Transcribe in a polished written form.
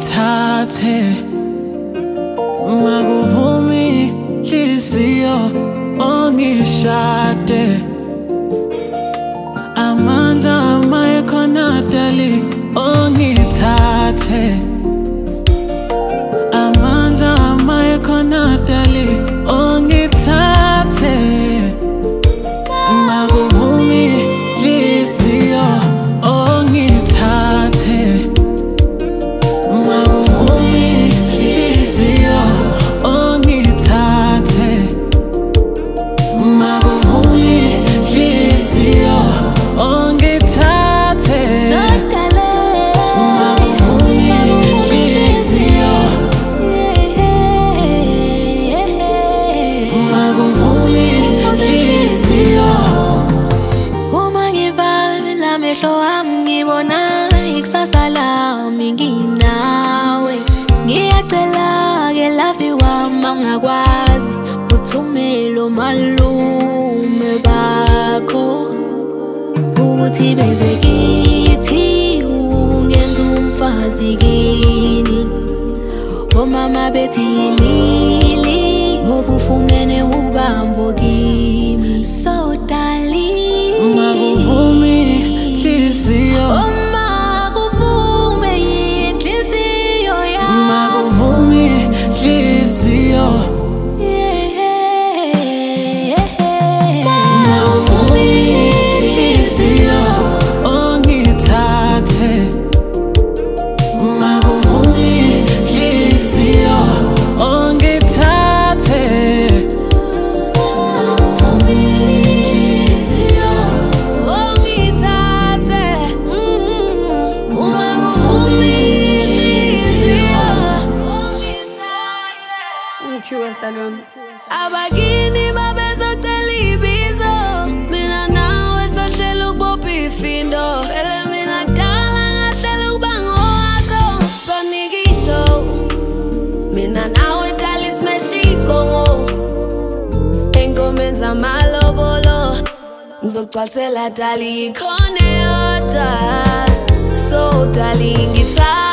ongithathe makuvumi inhliziyo ongishade amandla amayekhona dali ongithathe amandla amayekhona dali ongithathe makuvumi inhliziyo ongithathe makuvumi inhliziyo ongithathe makuvumi inhliziyo ongithathe makuvumi inhliziyo makuvumi inhliziyo uma ngivala amehlo wami ngibona ikusasa lami nginawe ngiyacela-ke lavi wami ungakwazi uthumele omalume bakho ukuthi beze kithi ungenza umfazi kini omama bethi lili obufumene ubambo kimi so darling makuvumi inhliziyo makuvumi inhliziyo yami makuvumi inhliziyo makuvumi inhliziyo ongithathe makuvumi inhliziyo ongithathe makuvumi inhliziyo ongithathe makuvumi inhliziyo QS Stallion. abakini babezocela ibizo mina nawe sahlela ukubopha ifindo phela mina kudala ngahlela ukuba ngowakho sibanike ishow mina nawe dala ismash isibongo engomeni zamalobolo ngizogcwalisela dala ikhone yodwa so dala ngithathe